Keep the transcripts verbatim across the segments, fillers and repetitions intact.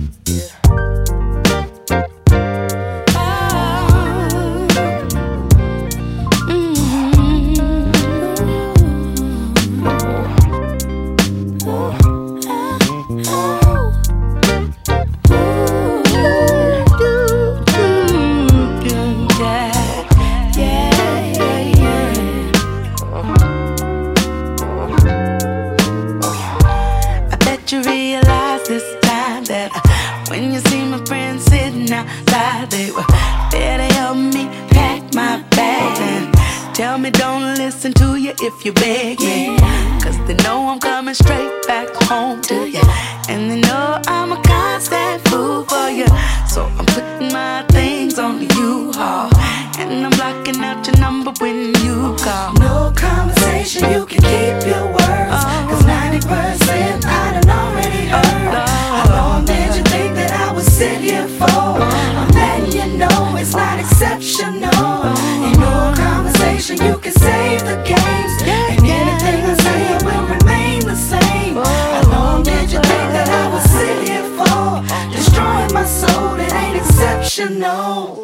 You realize this time that when you see my friends sitting outside, they were there to help me pack my bags and tell me don't listen to you if you beg me, cause they know I'm coming straight back home to you, and they know I'm a constant fool for you. So I'm putting my things on the U-Haul, and I'm blocking out your number when you call. No conversation, you can keep your words, cause ninety percent I done already heard. How long did you think that I would sit here for? I'm letting you know it's not exceptional. Ain't no conversation, you can save the games, and anything I say will remain the same. How long did you think that I would sit here for? Destroying my soul, it ain't exceptional.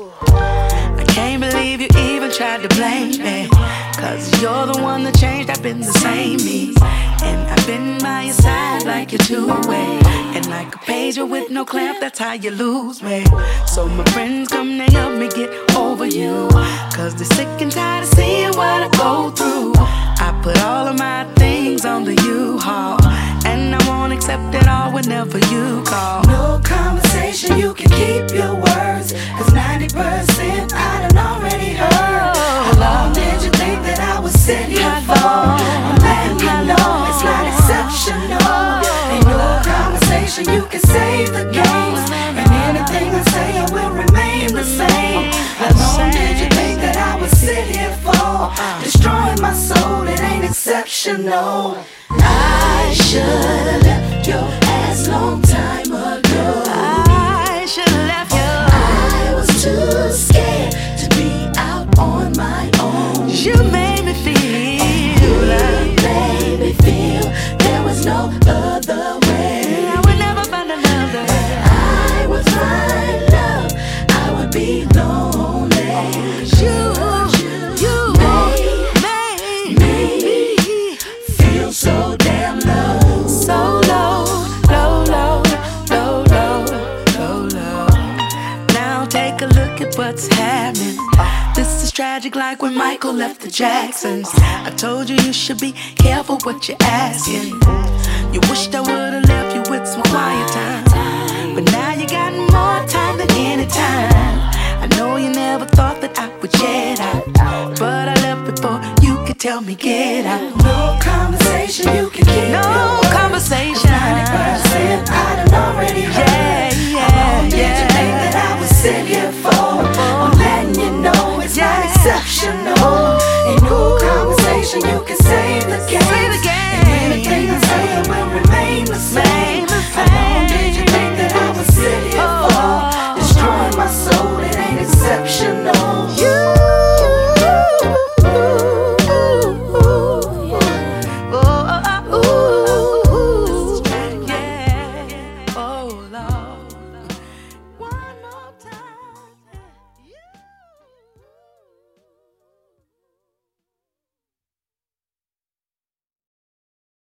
Can't believe you even tried to blame me, cause you're the one that changed, I've been the same me. And I've been by your side like a two-way, and like a pager with no clamp, that's how you lose me. So my friends come to help me get over you, cause they're sick and tired of seeing what I go through. I put all of my things on the U-Haul, and I won't accept it all whenever you call. No conversation, you can keep your words, cause ninety percent I done already heard. How long did you think that I would sit here for? I'm letting you know it's not exceptional. Ain't no conversation, you can save the games, and anything I say will remain the same. How long did you think that I would sit here for? Destroying my soul, it ain't exceptional. I should've left your ass long time ago. I should've left you. I was too scared to be out on my own. You made me feel, you made me feel there was no other way. I would never find another. I would find love, I would be lonely. You, you made, made me feel so damn low. So low, low, low, low, low, low, low. Now take a look at what's happening. This is tragic, like when Michael left the Jacksons. I told you you should be careful what you're asking. You wished I would've left you with some quiet time, but now you got more time than any time. I know you never thought that I would jet out, but I left before you could tell me get